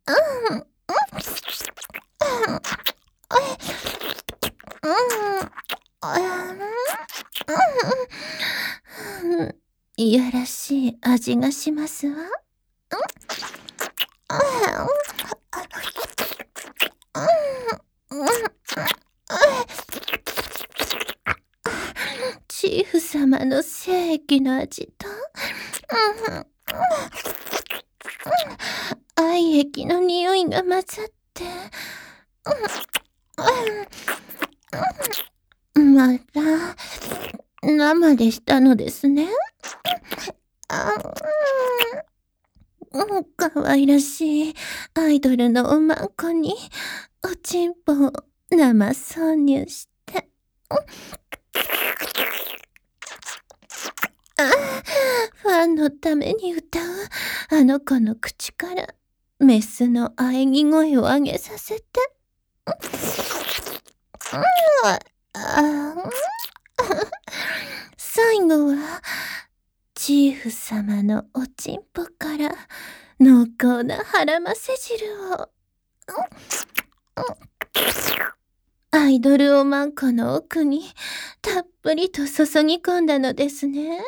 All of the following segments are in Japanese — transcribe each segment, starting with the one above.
いやらしい味がしますわ。チーフ様の精液の味と、愛液の匂いが混ざって、また生でしたのですね。かわいらしいアイドルのおまんこにおちんぽを生挿入して、ファンのために歌うあの子の口からメスの喘ぎ声を上げさせて、最後はチーフ様のおちんぽから濃厚な腹ませ汁をアイドルおまんこの奥にたっぷりと注ぎ込んだのですね。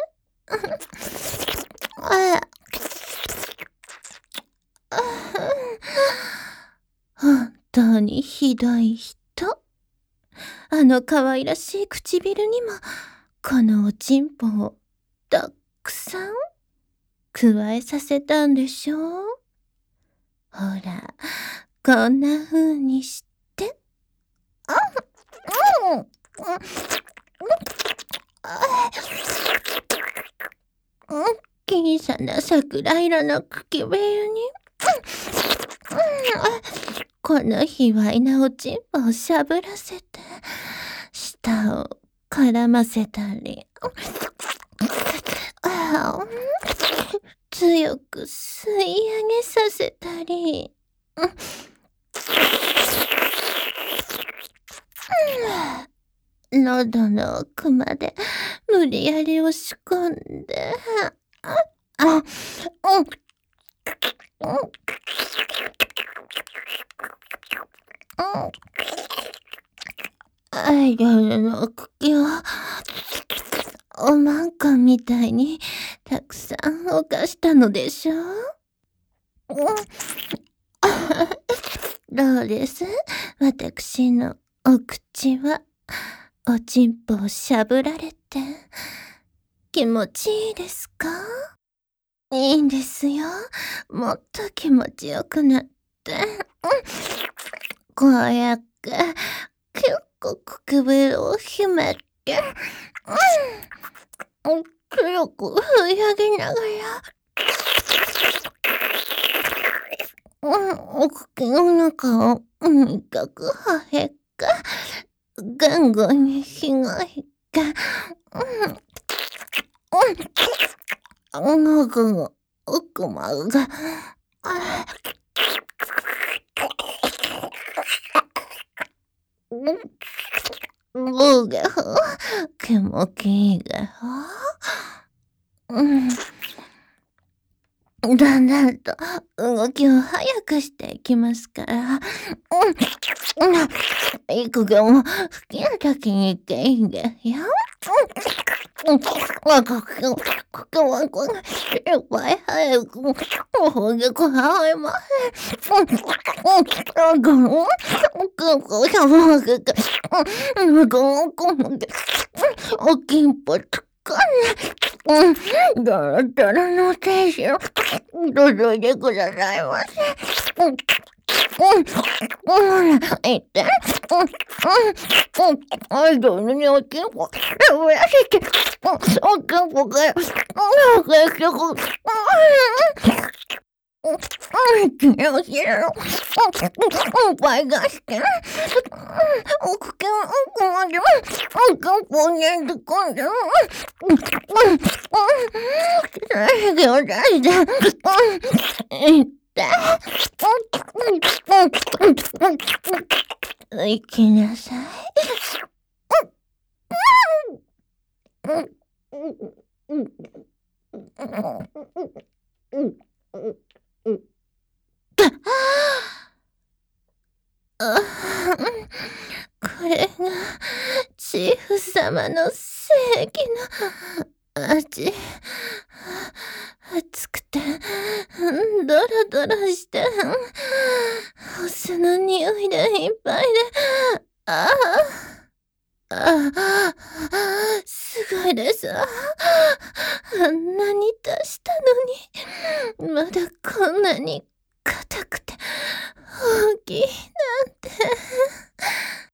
本当にひどい人。あの可愛らしい唇にもこのおちんぽをたくさん加えさせたんでしょう。ほら、こんな風にして。小さな桜色の唇に、この卑猥なおちんぽをしゃぶらせて、舌を絡ませたり、強く吸い上げさせたり、喉の奥まで無理やり押し込んで、アイドルの茎をおまんこみたいにたくさん犯したのでしょう。どうです？私のお口はおちんぽをしゃぶられて気持ちいいですか？いいんですよ。もっと気持ちよくなって、こうやって結構唇をひめて、強く振り上げながら、お口の中を味覚破片が言語に被害が、喉の奥まで、うげほ、気持ちいいげほ。だんだんと動きを速くしていきますから、息がも好きな時に言っていいんですよ。ここはこのいっぱい早くほんでこらえます。このこしゃぶけて、おきんぽつかんで、だらだらの精子を注いでくださいませ。いて、アイドルにおちんぽ食べらせて、おちんぽが、結局、気をつけろ。おっぱいがして、おくけの奥まで、おちんぽに入れ込んで、息を出して、いって、行きなさい。 様の正義の味。熱くて、ドロドロして、お酢の匂いでいっぱいで、ああ、すごいです。あんなに足したのに、まだこんなに硬くて大きいなんて。